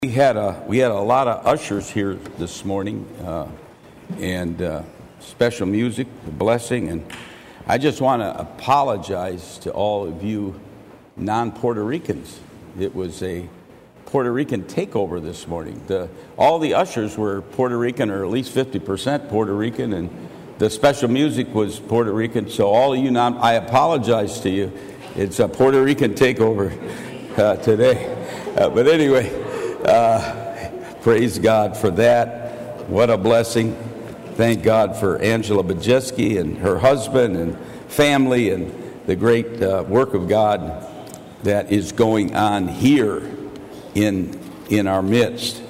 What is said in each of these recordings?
We had a lot of ushers here this morning, and special music, a blessing, and I just want to apologize to all of you non-Puerto Ricans. It was a Puerto Rican takeover this morning. All the ushers were Puerto Rican, or at least 50% Puerto Rican, and the special music was Puerto Rican. So all of you I apologize to you. It's a Puerto Rican takeover today. But anyway. Praise God for that. What a blessing. Thank God for Angela Bajeski and her husband and family and the great work of God that is going on here in our midst.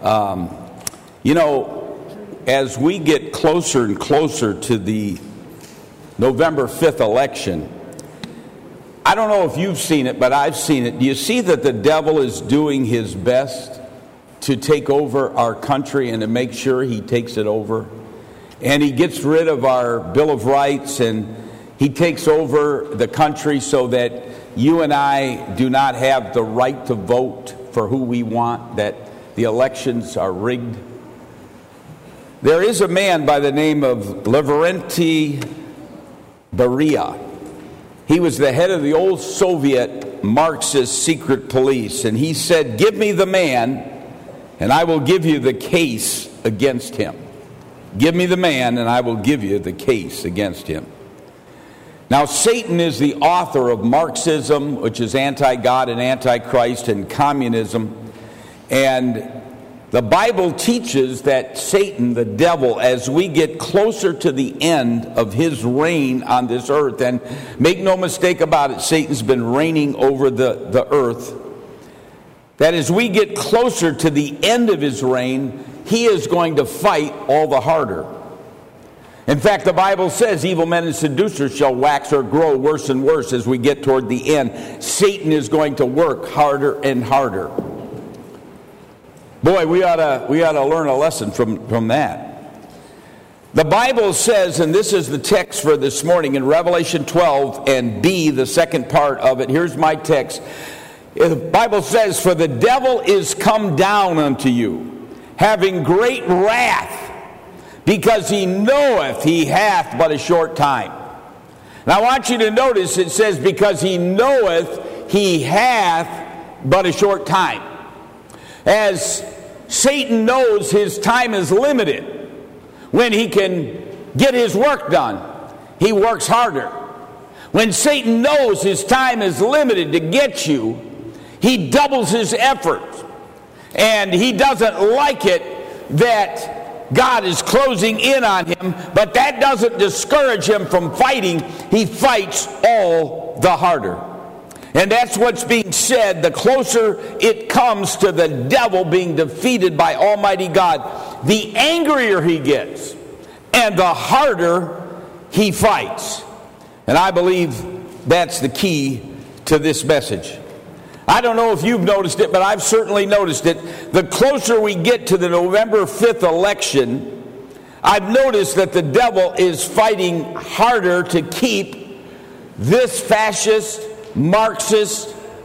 As we get closer and closer to the November 5th election, I don't know if you've seen it, but I've seen it. Do you see that the devil is doing his best to take over our country and to make sure he takes it over? And he gets rid of our Bill of Rights, and he takes over the country so that you and I do not have the right to vote for who we want, that the elections are rigged. There is a man by the name of Lavrentiy Beria. He was the head of the old Soviet Marxist secret police, and he said, "Give me the man, and I will give you the case against him. Give me the man, and I will give you the case against him." Now, Satan is the author of Marxism, which is anti-God and anti-Christ, and communism. And the Bible teaches that Satan, the devil, as we get closer to the end of his reign on this earth, and make no mistake about it, Satan's been reigning over the earth, that as we get closer to the end of his reign, he is going to fight all the harder. In fact, the Bible says evil men and seducers shall wax or grow worse and worse as we get toward the end. Satan is going to work harder and harder. Boy, we ought to learn a lesson from that. The Bible says, and this is the text for this morning in Revelation 12 and B, the second part of it. Here's my text. The Bible says, "For the devil is come down unto you, having great wrath, because he knoweth he hath but a short time." Now I want you to notice it says, "because he knoweth he hath but a short time." As Satan knows his time is limited, when he can get his work done, he works harder. When Satan knows his time is limited to get you, he doubles his efforts. And he doesn't like it that God is closing in on him, but that doesn't discourage him from fighting. He fights all the harder. And that's what's being said. The closer it comes to the devil being defeated by Almighty God, the angrier he gets and the harder he fights. And I believe that's the key to this message. I don't know if you've noticed it, but I've certainly noticed it. The closer we get to the November 5th election, I've noticed that the devil is fighting harder to keep this fascist, Marxist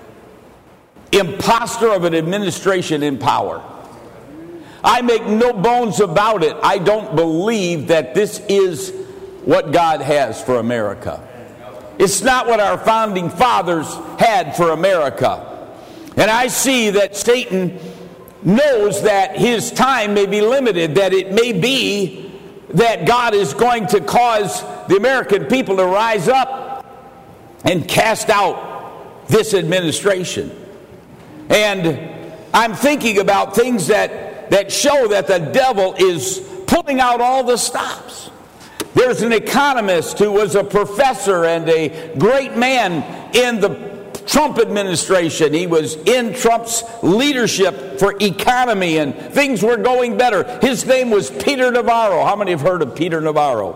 imposter of an administration in power. I make no bones about it. I don't believe that this is what God has for America. It's not what our founding fathers had for America. And I see that Satan knows that his time may be limited, that it may be that God is going to cause the American people to rise up and cast out this administration. And I'm thinking about things that show that the devil is pulling out all the stops. There's an economist who was a professor and a great man in the Trump administration. He was in Trump's leadership for economy, and things were going better. His name was Peter Navarro. How many have heard of Peter Navarro?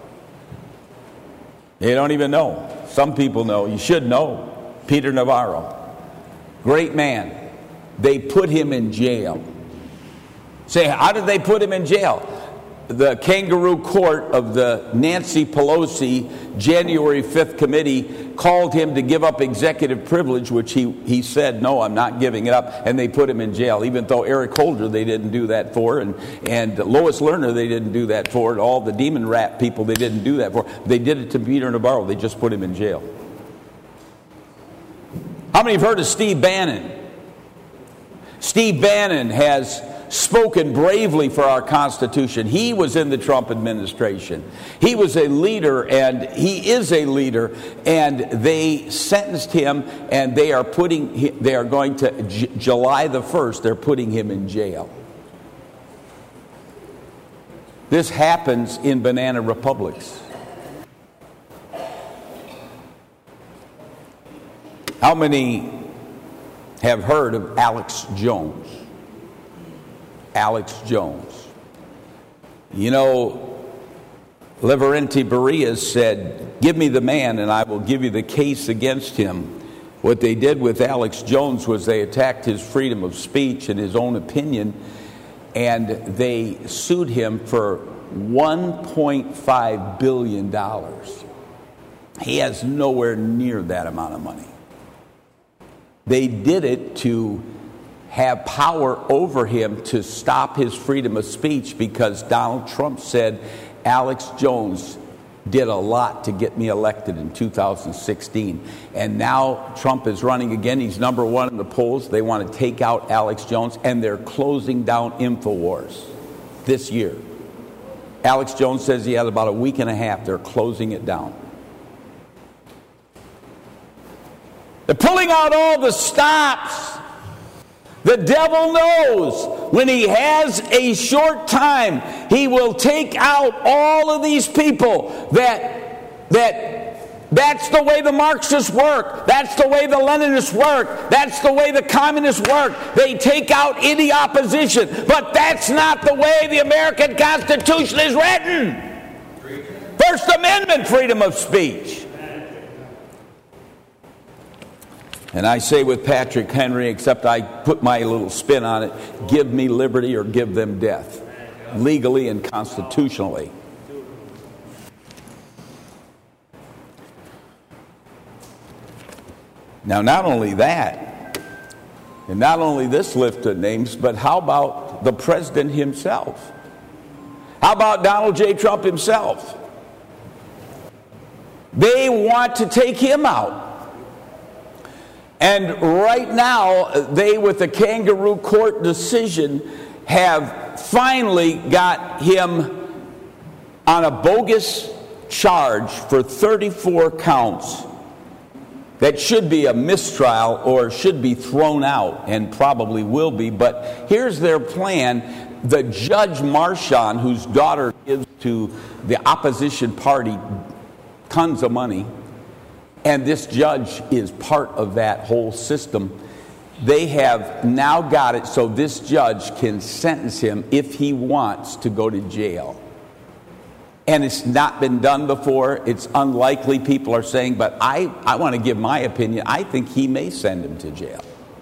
You don't even know. Some people know. You should know. Peter Navarro. Great man. They put him in jail. Say, how did they put him in jail? the kangaroo court of the Nancy Pelosi January 5th committee called him to give up executive privilege, which he said, no, I'm not giving it up, and they put him in jail, even though Eric Holder they didn't do that for, and Lois Lerner they didn't do that for, and all the demon rat people they didn't do that for. They did it to Peter Navarro. They just put him in jail. How many have heard of Steve Bannon? Steve Bannon has spoken bravely for our Constitution. He was in the Trump administration. He was a leader, and he is a leader, and they sentenced him, and they are going to, July the 1st, they're putting him in jail. This happens in banana republics. How many have heard of Alex Jones? Alex Jones. You know, Lavrenti Beria said, give me the man and I will give you the case against him. What they did with Alex Jones was they attacked his freedom of speech and his own opinion, and they sued him for $1.5 billion. He has nowhere near that amount of money. They did it to have power over him to stop his freedom of speech, because Donald Trump said Alex Jones did a lot to get me elected in 2016. And now Trump is running again. He's number one in the polls. They want to take out Alex Jones, and they're closing down InfoWars this year. Alex Jones says he had about a week and a half. They're closing it down. They're pulling out all the stops. The devil knows when he has a short time, he will take out all of these people that's the way the Marxists work. That's the way the Leninists work. That's the way the communists work. They take out any opposition. But that's not the way the American Constitution is written. First Amendment, freedom of speech. And I say with Patrick Henry, except I put my little spin on it, give me liberty or give them death, legally and constitutionally. Now, not only that, and not only this list of names, but how about the president himself? How about Donald J. Trump himself? They want to take him out. And right now, they, with the kangaroo court decision, have finally got him on a bogus charge for 34 counts that should be a mistrial or should be thrown out, and probably will be. But here's their plan. The Judge Marchand, whose daughter gives to the opposition party tons of money, and this judge is part of that whole system. They have now got it so this judge can sentence him if he wants to go to jail. And it's not been done before. It's unlikely, people are saying, but I want to give my opinion. I think he may send him to jail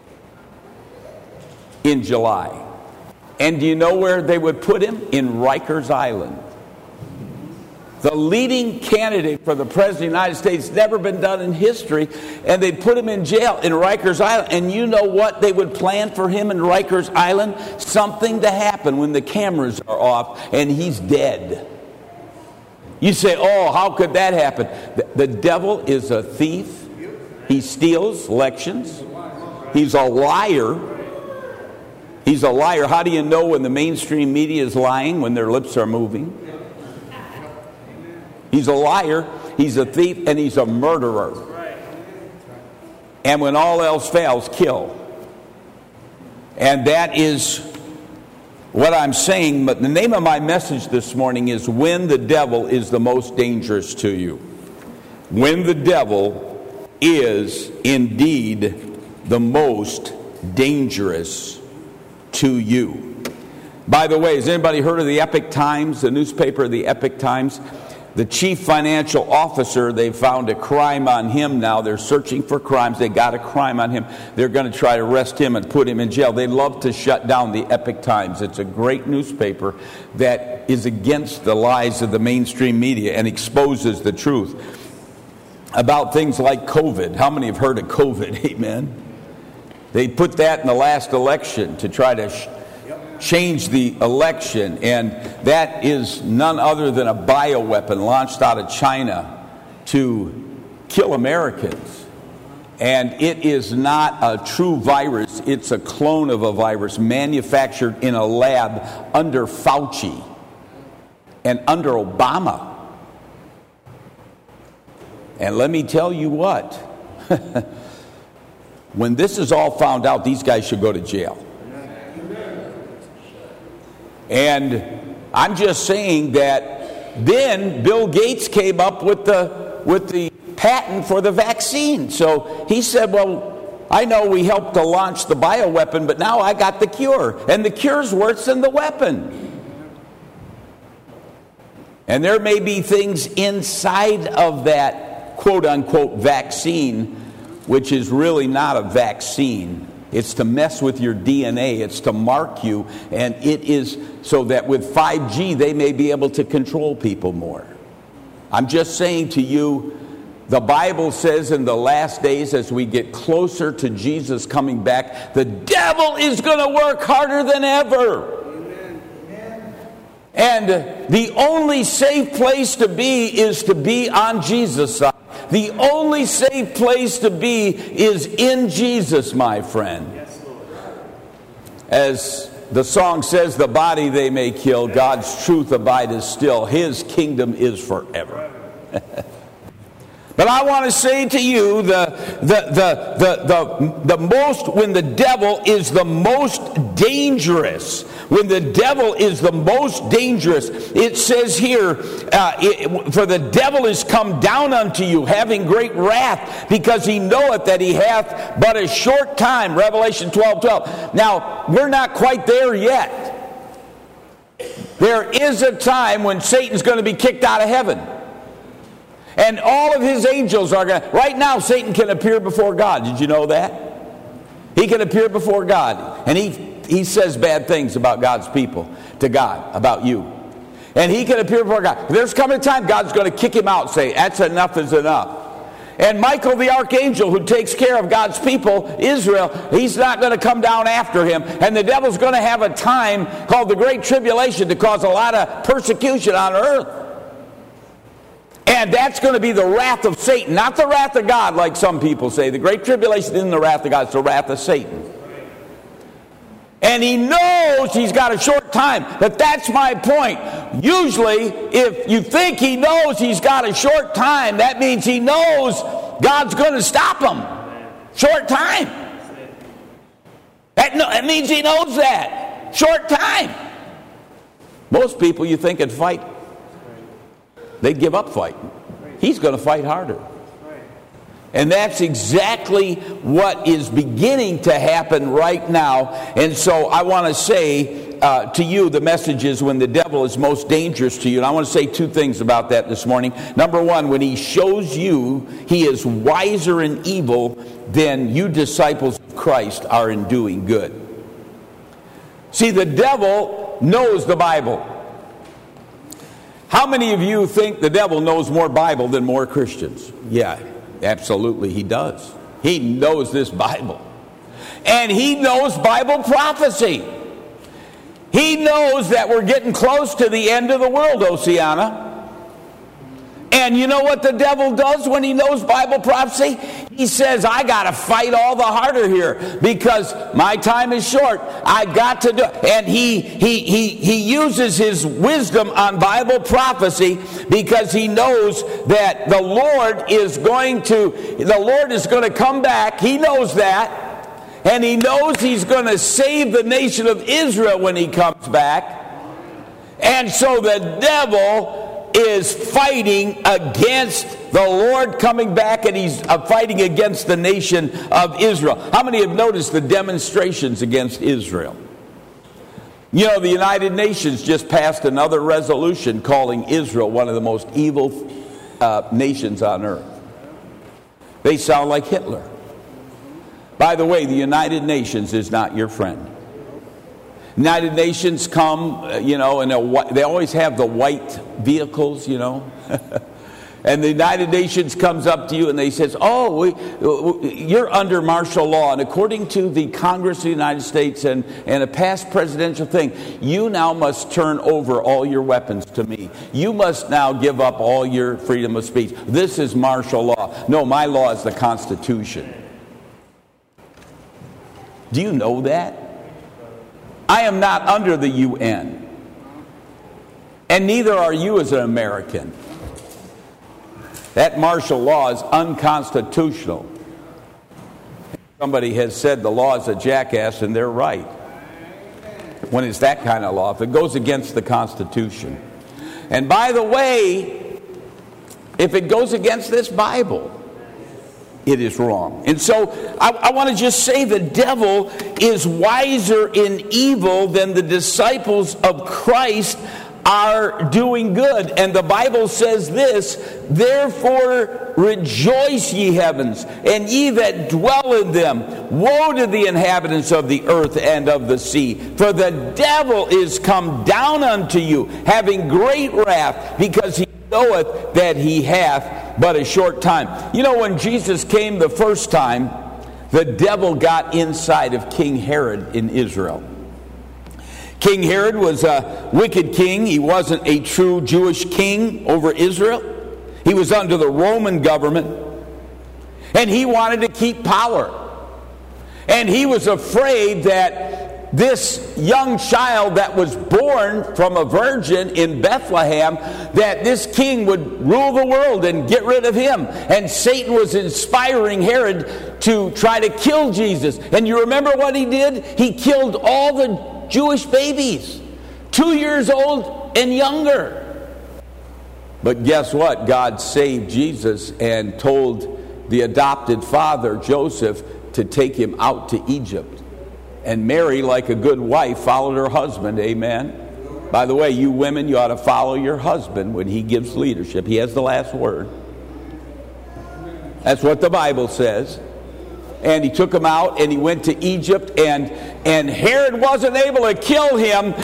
in July. And do you know where they would put him? In Rikers Island. The leading candidate for the President of the United States, never been done in history, and they'd put him in jail in Rikers Island. And you know what they would plan for him in Rikers Island? Something to happen when the cameras are off and he's dead. You say, oh, how could that happen? The devil is a thief. He steals elections. He's a liar. He's a liar. How do you know when the mainstream media is lying? When their lips are moving. He's a liar, he's a thief, and he's a murderer. And when all else fails, kill. And that is what I'm saying. But the name of my message this morning is When the Devil is the Most Dangerous to You. When the devil is indeed the most dangerous to you. By the way, has anybody heard of the Epoch Times, the newspaper, the Epoch Times? the chief financial officer, they found a crime on him now. They're searching for crimes. They got a crime on him. They're going to try to arrest him and put him in jail. They love to shut down the Epoch Times. It's a great newspaper that is against the lies of the mainstream media and exposes the truth about things like COVID. How many have heard of COVID? Amen. They put that in the last election to try to change the election, and that is none other than a bioweapon launched out of China to kill Americans. And it is not a true virus. It's a clone of a virus manufactured in a lab under Fauci and under Obama. And let me tell you what, when this is all found out, these guys should go to jail. And I'm just saying that then Bill Gates came up with the patent for the vaccine. So he said, well, I know we helped to launch the bioweapon, but now I got the cure. And the cure's worse than the weapon. And there may be things inside of that quote-unquote vaccine, which is really not a vaccine. It's to mess with your DNA. It's to mark you. And it is so that with 5G, they may be able to control people more. I'm just saying to you, the Bible says in the last days, as we get closer to Jesus coming back, the devil is going to work harder than ever. Amen. And the only safe place to be is to be on Jesus' side. The only safe place to be is in Jesus, my friend. Yes, Lord. As the song says, the body they may kill, God's truth abideth still. His kingdom is forever. But I want to say to you, the most, when the devil is the most dangerous, when the devil is the most dangerous, it says here, for the devil is come down unto you, having great wrath, because he knoweth that he hath but a short time. Revelation 12:12. Now, we're not quite there yet. There is a time when Satan's going to be kicked out of heaven. And all of his angels are going to... Right now, Satan can appear before God. Did you know that? He can appear before God. And he says bad things about God's people to God, about you. And he can appear before God. There's coming a time God's going to kick him out and say, that's enough is enough. And Michael the archangel, who takes care of God's people, Israel, he's not going to come down after him. And the devil's going to have a time called the Great Tribulation to cause a lot of persecution on earth. And that's going to be the wrath of Satan, not the wrath of God, like some people say. The Great Tribulation isn't the wrath of God, it's the wrath of Satan. And he knows he's got a short time. But that's my point. Usually, if you think he knows he's got a short time, that means he knows God's going to stop him. Short time. That means he knows that. Short time. Most people you think would fight, they'd give up fighting. He's going to fight harder. And that's exactly what is beginning to happen right now. And so I want to say to you, the message is when the devil is most dangerous to you. And I want to say two things about that this morning. Number one, when he shows you he is wiser in evil than you disciples of Christ are in doing good. See, the devil knows the Bible. How many of you think the devil knows more Bible than more Christians? Yeah, absolutely he does. He knows this Bible. And he knows Bible prophecy. He knows that we're getting close to the end of the world, Oceana. And you know what the devil does when he knows Bible prophecy? He says, I got to fight all the harder here because my time is short. I got to do it. And he uses his wisdom on Bible prophecy because he knows that the Lord is going to come back. He knows that. And he knows he's going to save the nation of Israel when he comes back. And so the devil is fighting against the Lord coming back, and he's fighting against the nation of Israel. How many have noticed the demonstrations against Israel? You know, the United Nations just passed another resolution calling Israel one of the most evil nations on earth. They sound like Hitler. By the way, the United Nations is not your friend. United Nations come, and they always have the white vehicles, And the United Nations comes up to you and they says, you're under martial law. And according to the Congress of the United States and a past presidential thing, you now must turn over all your weapons to me. You must now give up all your freedom of speech. This is martial law. No, my law is the Constitution. Do you know that? I am not under the UN. And neither are you as an American. That martial law is unconstitutional. Somebody has said the law is a jackass, and they're right. When it's that kind of law, if it goes against the Constitution. And by the way, if it goes against this Bible, it is wrong. And so I want to just say the devil is wiser in evil than the disciples of Christ are doing good. And the Bible says this, therefore rejoice, ye heavens, and ye that dwell in them. Woe to the inhabitants of the earth and of the sea, for the devil is come down unto you, having great wrath, because he knoweth that he hath but a short time. You know, when Jesus came the first time, the devil got inside of King Herod in Israel. King Herod was a wicked king. He wasn't a true Jewish king over Israel. He was under the Roman government. And he wanted to keep power. And he was afraid that this young child that was born from a virgin in Bethlehem, that this king would rule the world and get rid of him. And Satan was inspiring Herod to try to kill Jesus. And you remember what he did? He killed all the Jewish babies, 2 years old and younger. But guess what? God saved Jesus and told the adopted father, Joseph, to take him out to Egypt. And Mary, like a good wife, followed her husband. Amen. By the way, you women, you ought to follow your husband when he gives leadership. He has the last word. That's what the Bible says. And he took him out and he went to Egypt, and Herod wasn't able to kill him,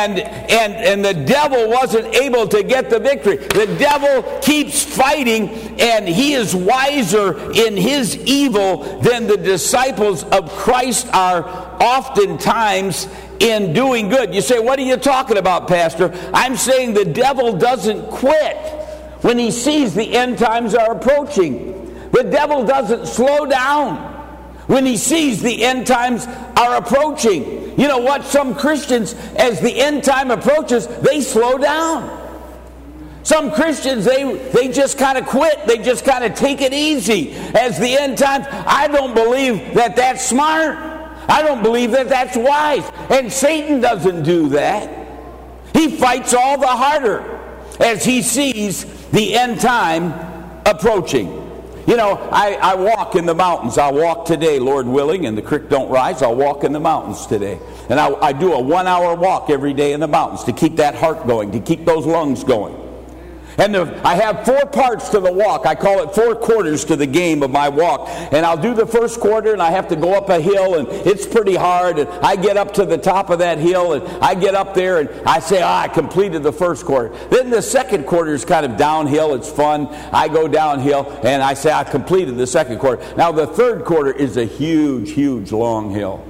and the devil wasn't able to get the victory. The devil keeps fighting, and he is wiser in his evil than the disciples of Christ are oftentimes in doing good. You say, what are you talking about, Pastor? I'm saying the devil doesn't quit when he sees the end times are approaching. The devil doesn't slow down when he sees the end times are approaching. You know what? Some Christians, as the end time approaches, they slow down. Some Christians, they just kind of quit. They just kind of take it easy as the end times. I don't believe that that's smart. I don't believe that that's wise. And Satan doesn't do that. He fights all the harder as he sees the end time approaching. You know, I walk in the mountains. I'll walk today, Lord willing, and the creek don't rise. I'll walk in the mountains today. And I do a 1 hour walk every day in the mountains to keep that heart going, to keep those lungs going. And I have 4 parts to the walk. I call it 4 quarters to the game of my walk. And I'll do the first quarter, and I have to go up a hill, and it's pretty hard. And I get up to the top of that hill, and I get up there, and I say, I completed the first quarter. Then the second quarter is kind of downhill. It's fun. I go downhill, and I say, I completed the second quarter. Now the third quarter is a huge, huge long hill.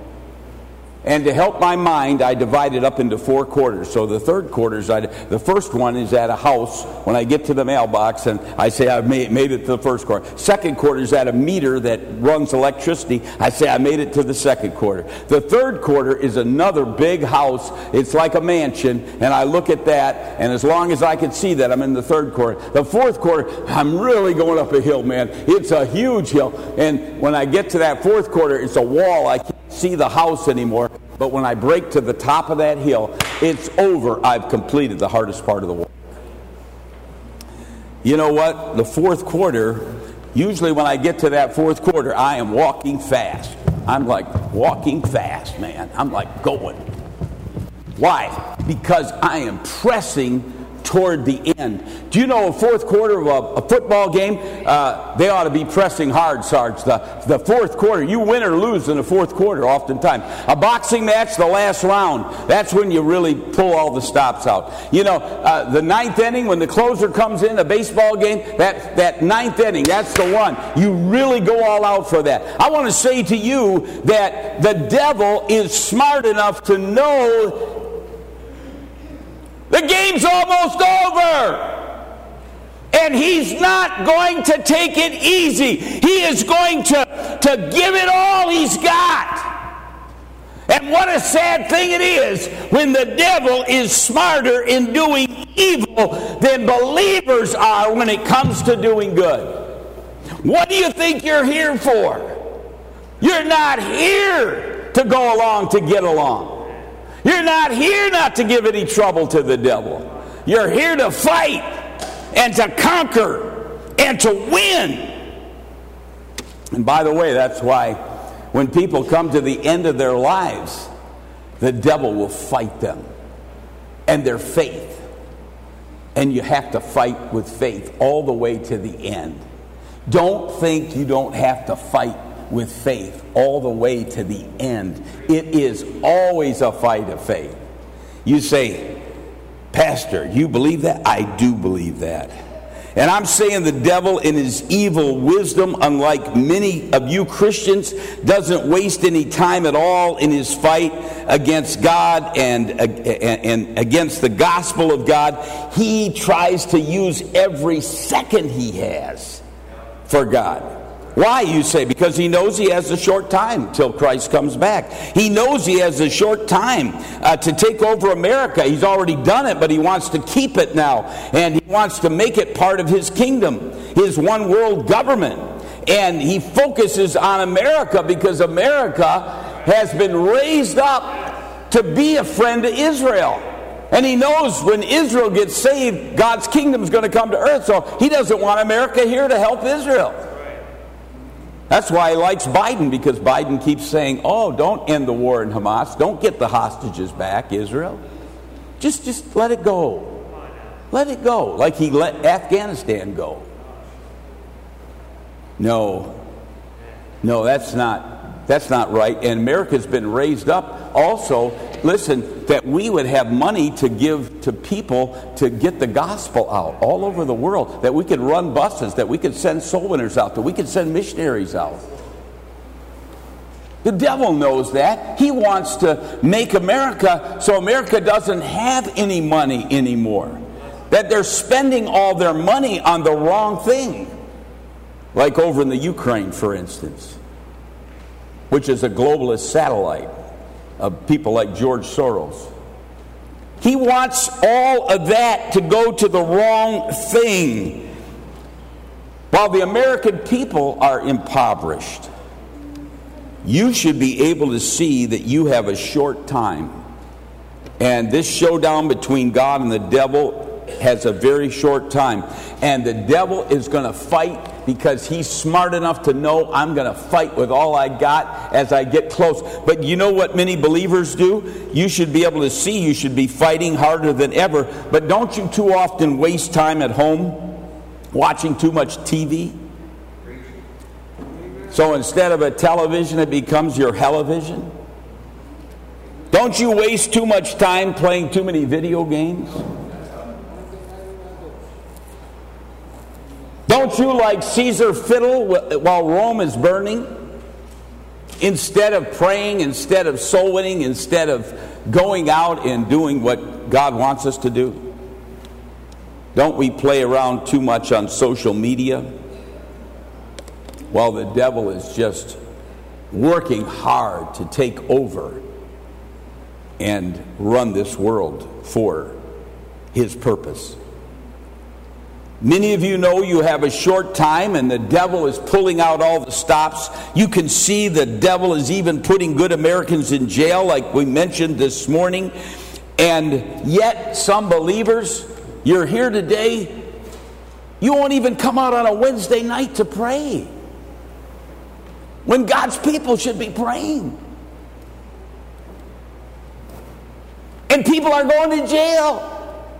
And to help my mind, I divide it up into 4 quarters. So the third quarter is, the first one is at a house when I get to the mailbox, and I say I've made it to the first quarter. Second quarter is at a meter that runs electricity. I say I made it to the second quarter. The third quarter is another big house. It's like a mansion, and I look at that, and as long as I can see that, I'm in the third quarter. The fourth quarter, I'm really going up a hill, man. It's a huge hill. And when I get to that fourth quarter, it's a wall. I can't see the house anymore. But when I break to the top of that hill, it's over. I've completed the hardest part of the walk. You know what? The fourth quarter, usually when I get to that fourth quarter, I am walking fast. I'm like walking fast, man. I'm like going. Why? Because I am pressing toward the end. Do you know a fourth quarter of a football game? They ought to be pressing hard, Sarge. The fourth quarter, you win or lose in the fourth quarter oftentimes. A boxing match, the last round, that's when you really pull all the stops out. You know, the ninth inning, when the closer comes in, a baseball game, that ninth inning, that's the one. You really go all out for that. I want to say to you that the devil is smart enough to know the game's almost over. And he's not going to take it easy. He is going to give it all he's got. And what a sad thing it is when the devil is smarter in doing evil than believers are when it comes to doing good. What do you think you're here for? You're not here to go along to get along. You're not here not to give any trouble to the devil. You're here to fight and to conquer and to win. And by the way, that's why when people come to the end of their lives, the devil will fight them and their faith. And you have to fight with faith all the way to the end. Don't think you don't have to fight with faith all the way to the end. It is always a fight of faith. You say, Pastor, you believe that? I do believe that. And I'm saying the devil in his evil wisdom, unlike many of you Christians, doesn't waste any time at all in his fight against God and against the gospel of God. He tries to use every second he has for God. Why, you say? Because he knows he has a short time till Christ comes back. He knows he has a short time to take over America. He's already done it, but he wants to keep it now. And he wants to make it part of his kingdom, his one world government. And he focuses on America because America has been raised up to be a friend to Israel. And he knows when Israel gets saved, God's kingdom is going to come to earth. So he doesn't want America here to help Israel. That's why he likes Biden, because Biden keeps saying, oh, don't end the war in Hamas. Don't get the hostages back, Israel. Just let it go. Let it go, like he let Afghanistan go. No, that's not right. And America's been raised up also, listen, that we would have money to give to people to get the gospel out all over the world, that we could run buses, that we could send soul winners out, that we could send missionaries out. The devil knows that. He wants to make America so America doesn't have any money anymore, that they're spending all their money on the wrong thing, like over in the Ukraine, for instance, which is a globalist satellite of people like George Soros. He wants all of that to go to the wrong thing, while the American people are impoverished. You should be able to see that you have a short time. And this showdown between God and the devil has a very short time. And the devil is going to fight because he's smart enough to know I'm going to fight with all I got as I get close. But you know what many believers do? You should be able to see you should be fighting harder than ever. But don't you too often waste time at home watching too much TV? So instead of a television, it becomes your television? Don't you waste too much time playing too many video games? Don't you, like Caesar, fiddle while Rome is burning? Instead of praying, instead of soul winning, instead of going out and doing what God wants us to do? Don't we play around too much on social media while the devil is just working hard to take over and run this world for his purpose? Many of you know you have a short time and the devil is pulling out all the stops. You can see the devil is even putting good Americans in jail, like we mentioned this morning. And yet some believers, you're here today, you won't even come out on a Wednesday night to pray, when God's people should be praying. And people are going to jail.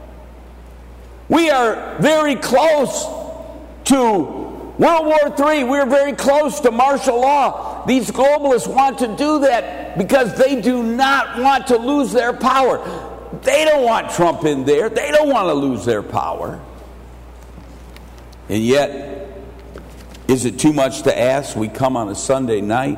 We are very close to World War III. We're very close to martial law. These globalists want to do that because they do not want to lose their power. They don't want Trump in there. They don't want to lose their power. And yet, is it too much to ask? We come on a Sunday night,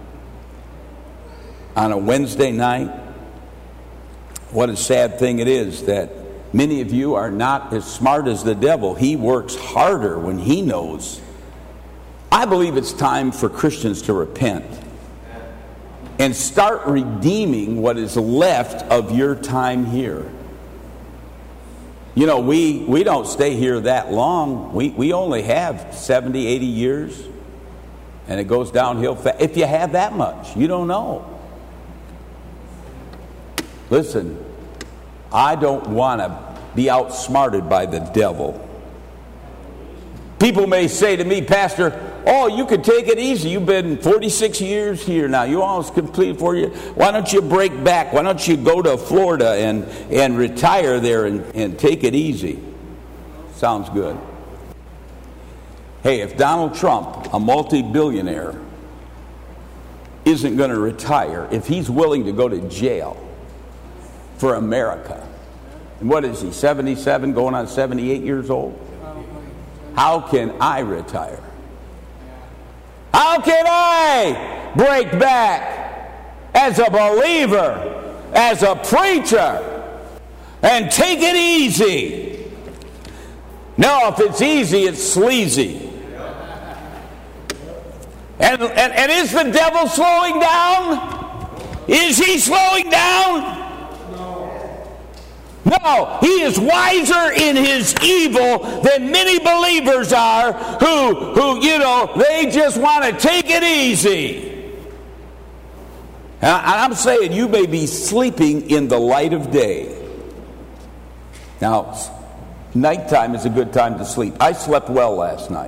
on a Wednesday night. What a sad thing it is that many of you are not as smart as the devil. He works harder when he knows. I believe it's time for Christians to repent and start redeeming what is left of your time here. You know, we don't stay here that long. We only have 70, 80 years, and it goes downhill fast. If you have that much, you don't know. Listen, I don't want to be outsmarted by the devil. People may say to me, Pastor, oh, you could take it easy. You've been 46 years here now. You almost completed 4 years. Why don't you break back? Why don't you go to Florida and retire there and take it easy? Sounds good. Hey, if Donald Trump, a multi-billionaire, isn't going to retire, if he's willing to go to jail for America, and what is he, 77, going on 78 years old? How can I retire? How can I break back as a believer, as a preacher, and take it easy? No, if it's easy, it's sleazy. And is the devil slowing down? Is he slowing down? No, he is wiser in his evil than many believers are who they just want to take it easy. And I'm saying you may be sleeping in the light of day. Now, nighttime is a good time to sleep. I slept well last night.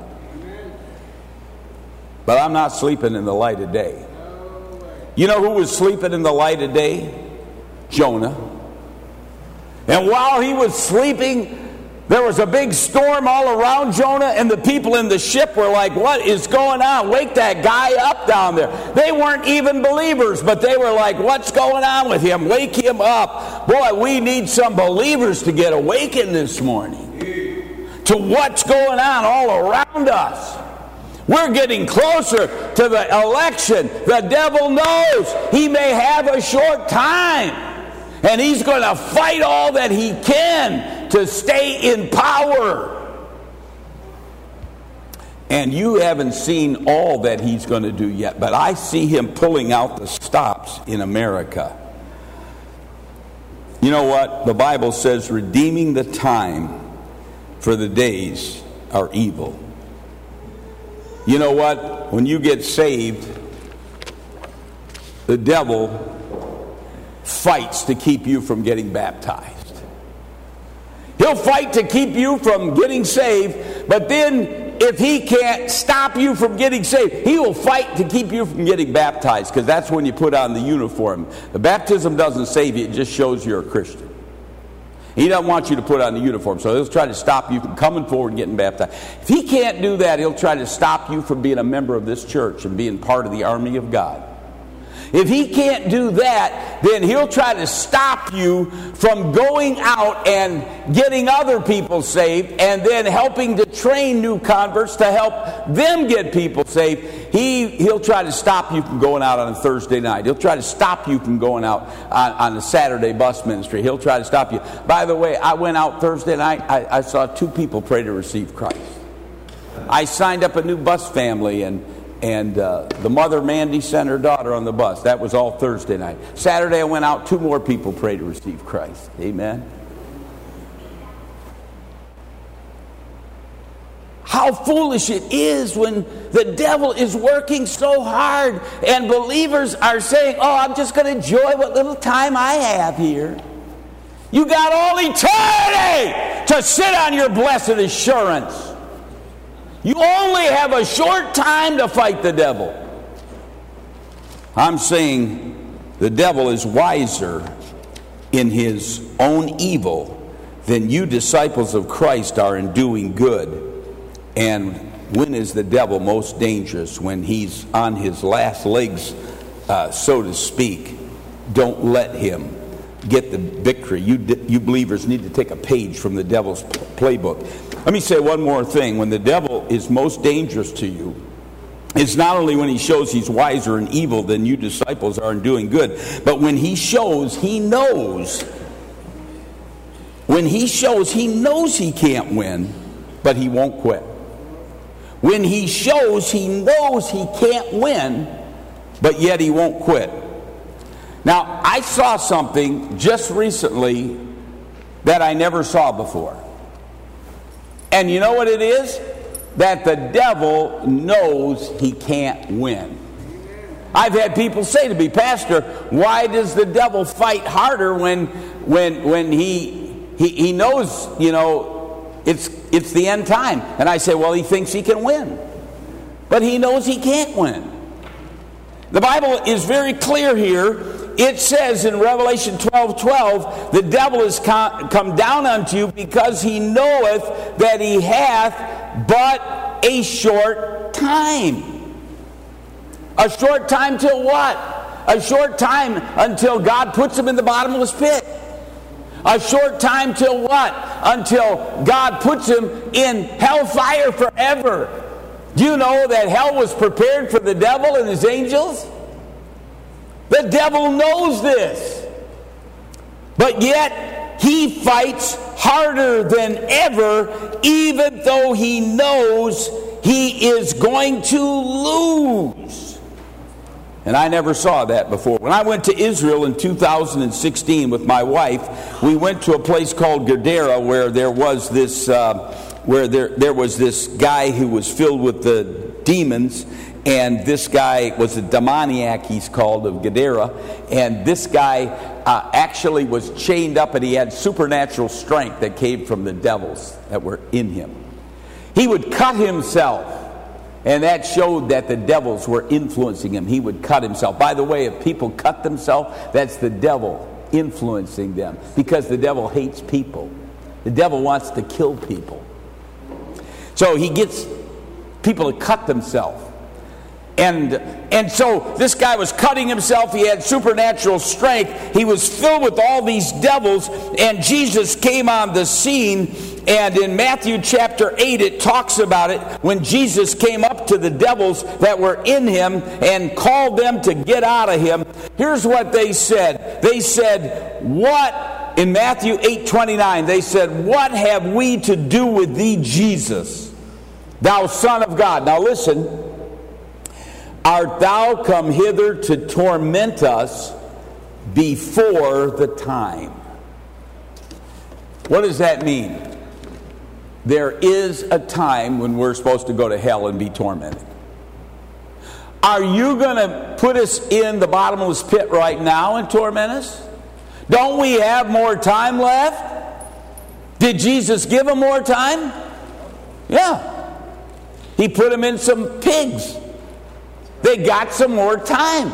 But I'm not sleeping in the light of day. You know who was sleeping in the light of day? Jonah. And while he was sleeping, there was a big storm all around Jonah, and the people in the ship were like, what is going on? Wake that guy up down there. They weren't even believers, but they were like, what's going on with him? Wake him up. Boy, we need some believers to get awakened this morning to what's going on all around us. We're getting closer to the election. The devil knows he may have a short time. And he's going to fight all that he can to stay in power. And you haven't seen all that he's going to do yet. But I see him pulling out the stops in America. You know what? The Bible says, redeeming the time, for the days are evil. You know what? When you get saved, the devil fights to keep you from getting baptized. He'll fight to keep you from getting saved, but then if he can't stop you from getting saved, he will fight to keep you from getting baptized, because that's when you put on the uniform. The baptism doesn't save you, it just shows you're a Christian. He doesn't want you to put on the uniform, so he'll try to stop you from coming forward and getting baptized. If he can't do that, he'll try to stop you from being a member of this church and being part of the army of God. If he can't do that, then he'll try to stop you from going out and getting other people saved and then helping to train new converts to help them get people saved. He'll try to stop you from going out on a Thursday night. He'll try to stop you from going out on a Saturday bus ministry. He'll try to stop you. By the way, I went out Thursday night. I saw 2 people pray to receive Christ. I signed up a new bus family, and the mother, Mandy, sent her daughter on the bus. That was all Thursday night. Saturday, I went out, 2 more people prayed to receive Christ. Amen. How foolish it is when the devil is working so hard and believers are saying, oh, I'm just going to enjoy what little time I have here. You got all eternity to sit on your blessed assurance. You only have a short time to fight the devil. I'm saying the devil is wiser in his own evil, then you disciples of Christ are in doing good. And when is the devil most dangerous? When he's on his last legs, so to speak. Don't let him get the victory. You believers need to take a page from the devil's playbook. Let me say one more thing. When the devil is most dangerous to you, it's not only when he shows he's wiser and evil than you disciples are in doing good, but when he shows he knows. When he shows he knows he can't win, but he won't quit. When he shows he knows he can't win, but yet he won't quit. Now, I saw something just recently that I never saw before. And you know what it is? That the devil knows he can't win. I've had people say to me, Pastor, why does the devil fight harder when he knows, it's the end time? And I say, well, he thinks he can win. But he knows he can't win. The Bible is very clear here. It says in Revelation 12:12, the devil is come down unto you because he knoweth that he hath but a short time. A short time till what? A short time until God puts him in the bottomless pit. A short time till what? Until God puts him in hellfire forever. Do you know that hell was prepared for the devil and his angels? The devil knows this. But yet, he fights harder than ever, even though he knows he is going to lose. And I never saw that before. When I went to Israel in 2016 with my wife, we went to a place called Gadara where there was this guy who was filled with the demons. And this guy was a demoniac, he's called, of Gadara. And this guy actually was chained up, and he had supernatural strength that came from the devils that were in him. He would cut himself, and that showed that the devils were influencing him. He would cut himself. By the way, if people cut themselves, that's the devil influencing them, because the devil hates people. The devil wants to kill people. So he gets people to cut themselves. And so this guy was cutting himself. He had supernatural strength. He was filled with all these devils. And Jesus came on the scene. And in Matthew chapter 8, it talks about it when Jesus came up to the devils that were in him and called them to get out of him. Here's what they said. They said, what? In Matthew 8:29, they said, what have we to do with thee, Jesus, thou Son of God? Now listen. Art thou come hither to torment us before the time? What does that mean? There is a time when we're supposed to go to hell and be tormented. Are you going to put us in the bottomless pit right now and torment us? Don't we have more time left? Did Jesus give them more time? Yeah. He put them in some pigs. They got some more time.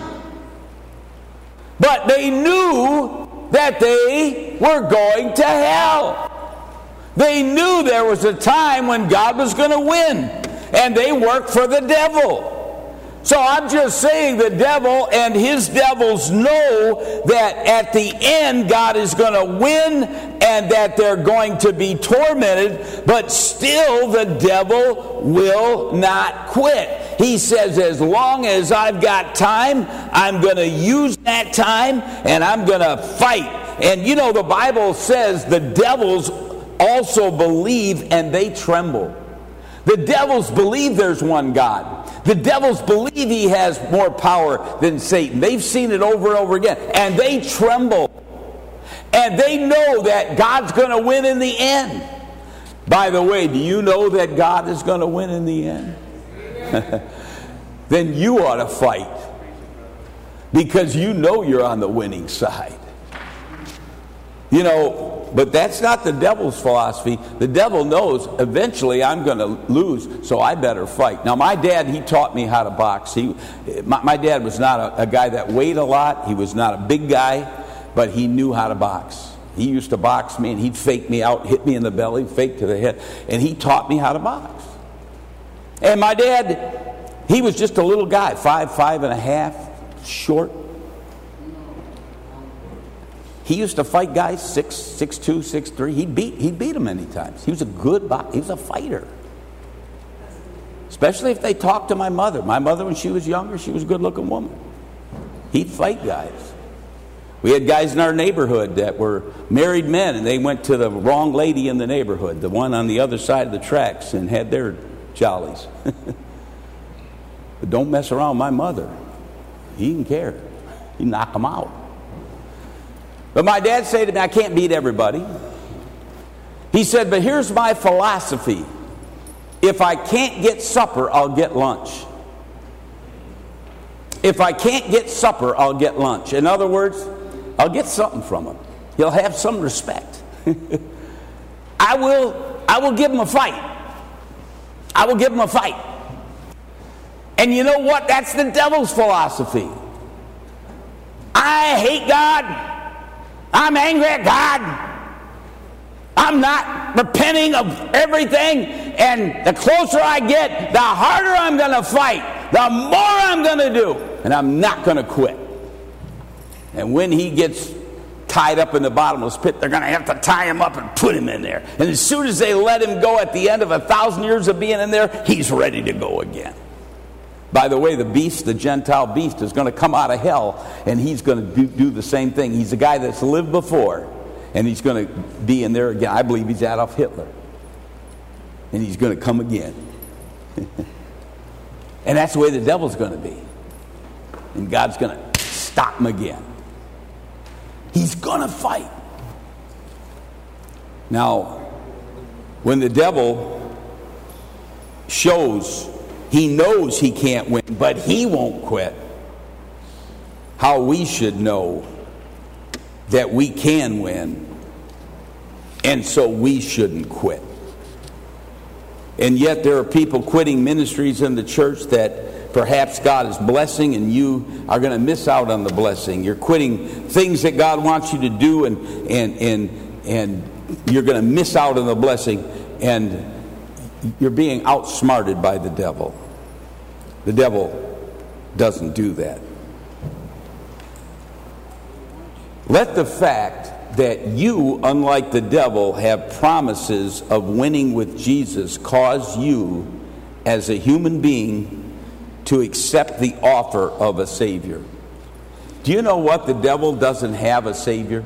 But they knew that they were going to hell. They knew there was a time when God was going to win. And they worked for the devil. So I'm just saying the devil and his devils know that at the end God is going to win and that they're going to be tormented, but still the devil will not quit. He says, as long as I've got time, I'm going to use that time and I'm going to fight. And you know, the Bible says the devils also believe and they tremble. The devils believe there's one God. The devils believe he has more power than Satan. They've seen it over and over again. And they tremble. And they know that God's going to win in the end. By the way, do you know that God is going to win in the end? Then you ought to fight. Because you know you're on the winning side. You know, but that's not the devil's philosophy. The devil knows eventually I'm going to lose, so I better fight. Now, my dad, he taught me how to box. My dad was not a guy that weighed a lot. He was not a big guy. but he knew how to box. He used to box me, and he'd fake me out, hit me in the belly, fake to the head, and he taught me how to box. And my dad, he was just a little guy, 5'5.5", short. He used to fight guys 6'2", 6'3". He'd beat them many times. He was a good boxer. He was a fighter. Especially if they talked to my mother. My mother, when she was younger, she was a good-looking woman. He'd fight guys. We had guys in our neighborhood that were married men, and they went to the wrong lady in the neighborhood, the one on the other side of the tracks, and had their jollies. But don't mess around with my mother. He didn't care. He'd knock them out. But my dad said to me, I can't beat everybody. He said, but here's my philosophy. If I can't get supper, I'll get lunch. If I can't get supper, I'll get lunch. In other words, I'll get something from him. He'll have some respect. I will give him a fight. I will give him a fight. And you know what? That's the devil's philosophy. I hate God. I'm angry at God. I'm not repenting of everything. And the closer I get, the harder I'm going to fight. The more I'm going to do. And I'm not going to quit. And when he gets tied up in the bottomless pit, they're going to have to tie him up and put him in there. And as soon as they let him go at the end of 1,000 years of being in there, he's ready to go again. By the way, the beast, the Gentile beast, is going to come out of hell, and he's going to do the same thing. He's a guy that's lived before, and he's going to be in there again. I believe he's Adolf Hitler. And he's going to come again. And that's the way the devil's going to be. And God's going to stop him again. He's going to fight. Now, when the devil shows he knows he can't win, but he won't quit, how we should know that we can win, and so we shouldn't quit. And yet there are people quitting ministries in the church that perhaps God is blessing, and you are going to miss out on the blessing. You're quitting things that God wants you to do, and you're going to miss out on the blessing, and you're being outsmarted by the devil. The devil doesn't do that. Let the fact that you, unlike the devil, have promises of winning with Jesus cause you, as a human being, to accept the offer of a Savior. Do you know what? The devil doesn't have a Savior.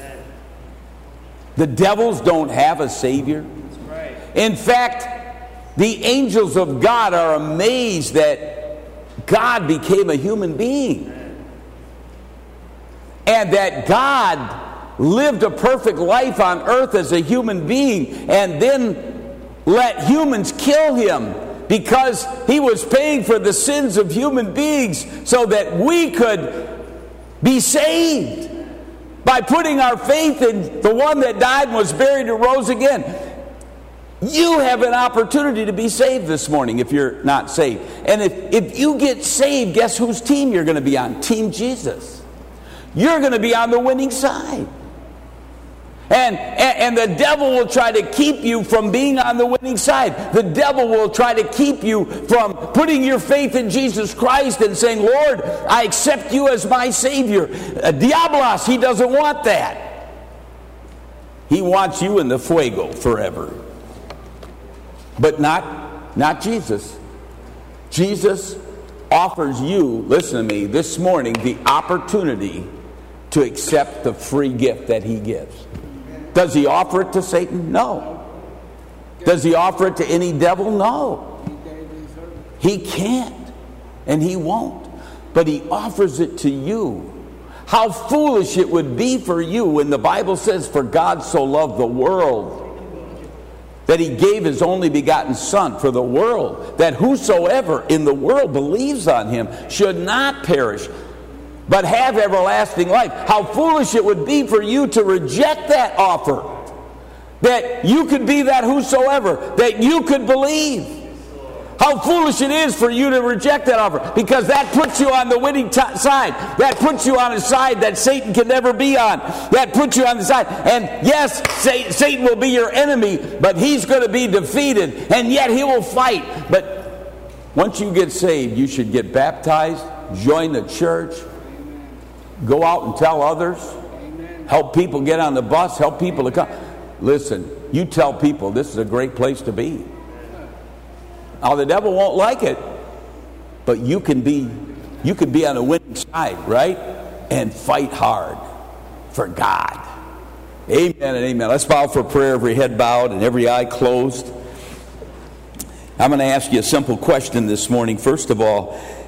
The devils don't have a Savior. In fact, the angels of God are amazed that God became a human being. And that God lived a perfect life on earth as a human being and then let humans kill him because he was paying for the sins of human beings so that we could be saved by putting our faith in the one that died and was buried and rose again. You have an opportunity to be saved this morning if you're not saved. And if you get saved, guess whose team you're going to be on? Team Jesus. You're going to be on the winning side. And the devil will try to keep you from being on the winning side. The devil will try to keep you from putting your faith in Jesus Christ and saying, Lord, I accept you as my Savior. Diablos, he doesn't want that. He wants you in the fuego forever. But not Jesus. Jesus offers you, listen to me, this morning, the opportunity to accept the free gift that he gives. Does he offer it to Satan? No. Does he offer it to any devil? No. He can't, and he won't. But he offers it to you. How foolish it would be for you when the Bible says, for God so loved the world, that he gave his only begotten Son for the world, that whosoever in the world believes on him should not perish, but have everlasting life. How foolish it would be for you to reject that offer, that you could be that whosoever, that you could believe. How foolish it is for you to reject that offer, because that puts you on the winning side. That puts you on a side that Satan can never be on. That puts you on the side. And yes, Satan will be your enemy, but he's going to be defeated, and yet he will fight. But once you get saved, you should get baptized, join the church, go out and tell others, help people get on the bus, help people to come. Listen, you tell people this is a great place to be. Now, the devil won't like it, but you can be on the winning side, right? And fight hard for God. Amen and amen. Let's bow for prayer, every head bowed and every eye closed. I'm going to ask you a simple question this morning. First of all,